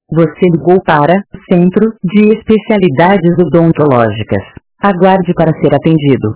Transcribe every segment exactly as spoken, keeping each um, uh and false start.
Você ligou para o Centro de Especialidades Odontológicas. Aguarde para ser atendido.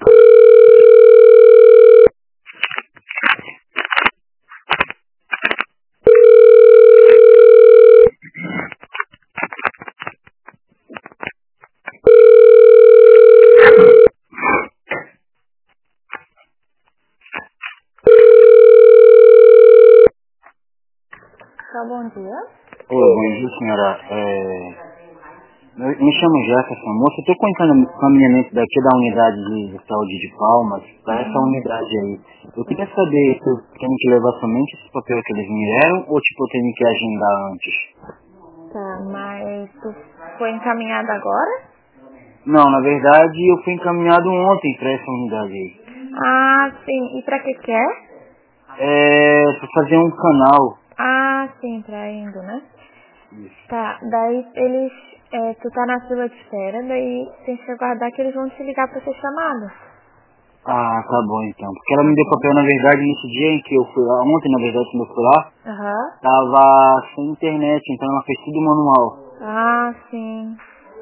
Tá, bom dia. Oi, bom dia, senhora. É... Eu me chamo Jefferson, moça. Eu estou com encaminhamento daqui da unidade de, de saúde de Palmas para essa Uhum. unidade aí. Eu queria saber se eu tenho que levar somente esse papel que eles me deram ou tipo eu tenho que agendar antes. Tá, mas tu foi encaminhado agora? Não, na verdade eu fui encaminhado ontem para essa unidade aí. Ah, sim. E pra que que é? É para fazer um canal. Ah, sim, pra indo, né? Isso. Tá, daí eles... É, tu tá na fila de espera, daí tem que aguardar que eles vão te ligar pra ser chamado. Ah, tá bom então. Porque ela Tá me deu bom? papel na verdade nesse dia em que eu fui lá, ontem na verdade quando eu fui lá, Aham. tava sem internet, então ela fez tudo manual. Ah, sim.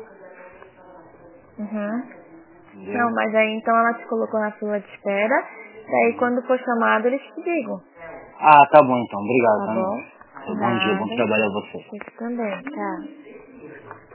Uhum. Não, Entendeu? mas aí então ela te colocou na fila de espera, daí quando for chamado eles te ligam. Ah, tá bom então. Obrigado, Tá tá, bom? moço. Bom dia, bom Nada. trabalho a você. Você também, tá?